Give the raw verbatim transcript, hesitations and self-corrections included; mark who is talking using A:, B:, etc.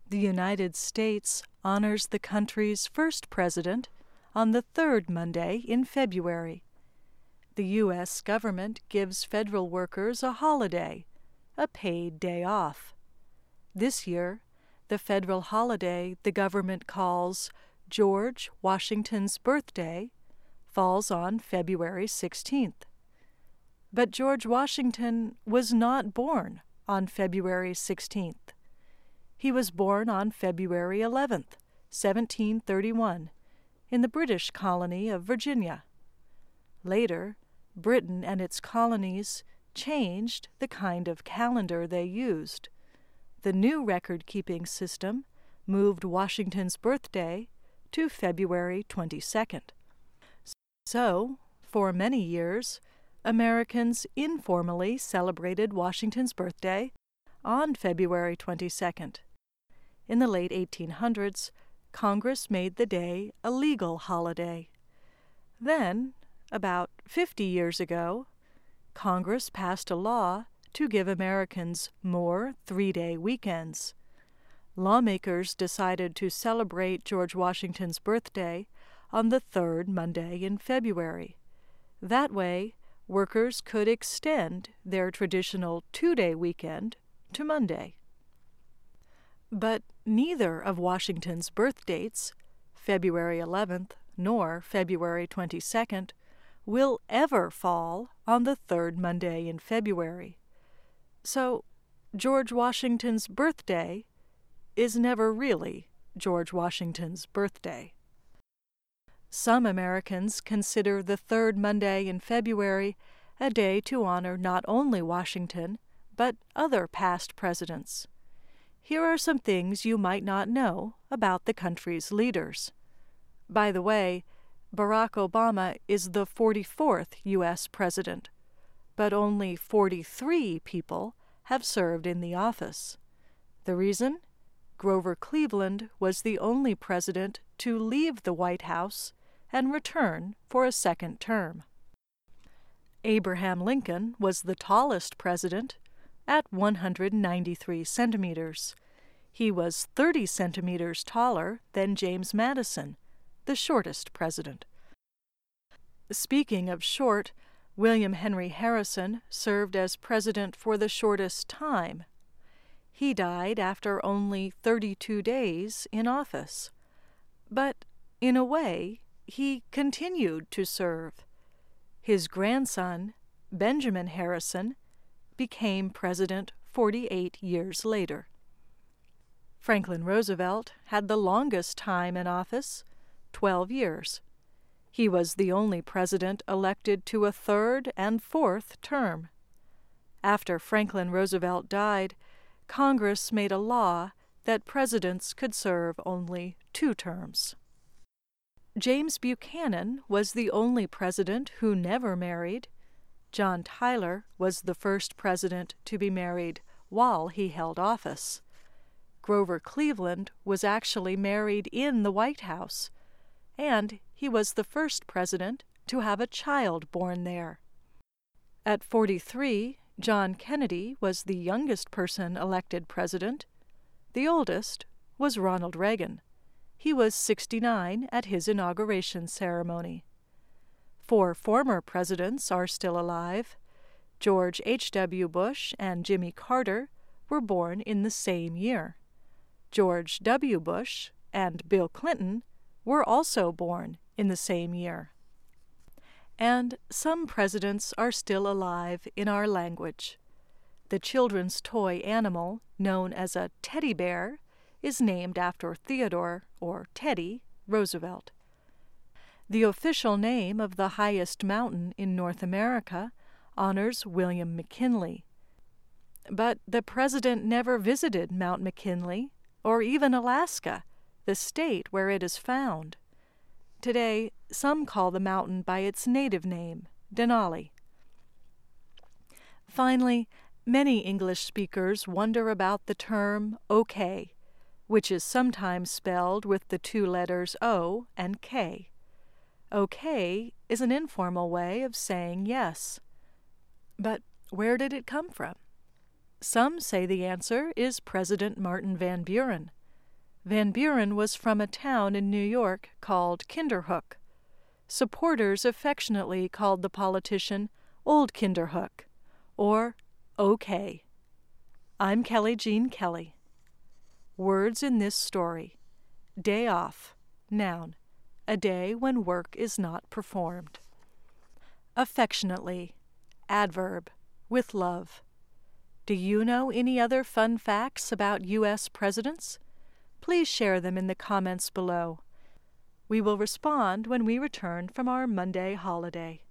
A: The United States honors the country's first president on the third Monday in February. The U S government gives federal workers a holiday, a paid day off. This year, the federal holiday the government calls George Washington's birthday falls on February sixteenth. But George Washington was not born on February sixteenth. He was born on February eleventh, seventeen thirty-one, in the British colony of Virginia. Later, Britain and its colonies changed the kind of calendar they used. The new record-keeping system moved Washington's birthday to February twenty-second. So, for many years, Americans informally celebrated Washington's birthday on February twenty-second. In the late eighteen hundreds, Congress made the day a legal holiday. Then, about fifty years ago, Congress passed a law to give Americans more three-day weekends. Lawmakers decided to celebrate George Washington's birthday on the third Monday in February. That way, workers could extend their traditional two-day weekend to Monday. But neither of Washington's birth dates, February eleventh nor February twenty-second, will ever fall on the third Monday in February. So, George Washington's birthday is never really George Washington's birthday. Some Americans consider the third Monday in February a day to honor not only Washington, but other past presidents. Here are some things you might not know about the country's leaders. By the way, Barack Obama is the forty-fourth U S president, but only forty-three people have served in the office. The reason? Grover Cleveland was the only president to leave the White House and return for a second term. Abraham Lincoln was the tallest president at one hundred ninety-three centimeters. He was thirty centimeters taller than James Madison, the shortest president. Speaking of short, William Henry Harrison served as president for the shortest time. He died after only thirty-two days in office. But, in a way, he continued to serve. His grandson, Benjamin Harrison, became president forty-eight years later. Franklin Roosevelt had the longest time in office, twelve years. He was the only president elected to a third and fourth term. After Franklin Roosevelt died, Congress made a law that presidents could serve only two terms. James Buchanan was the only president who never married. John Tyler was the first president to be married while he held office. Grover Cleveland was actually married in the White House, and he was the first president to have a child born there. At forty-three, John Kennedy was the youngest person elected president. The oldest was Ronald Reagan. He was sixty-nine at his inauguration ceremony. Four former presidents are still alive. George H W Bush and Jimmy Carter were born in the same year. George W. Bush and Bill Clinton were also born in the same year. And some presidents are still alive in our language. The children's toy animal, known as a teddy bear, is named after Theodore, or Teddy, Roosevelt. The official name of the highest mountain in North America honors William McKinley. But the president never visited Mount McKinley, or even Alaska, the state where it is found. Today, some call the mountain by its native name, Denali. Finally, many English speakers wonder about the term okay, which is sometimes spelled with the two letters O and K. Okay is an informal way of saying yes. But where did it come from? Some say the answer is President Martin Van Buren. Van Buren was from a town in New York called Kinderhook. Supporters affectionately called the politician Old Kinderhook, or O K. I'm Kelly Jean Kelly. Words in this story. Day off, noun, a day when work is not performed. Affectionately, adverb, with love. Do you know any other fun facts about U S presidents? Please share them in the comments below. We will respond when we return from our Monday holiday.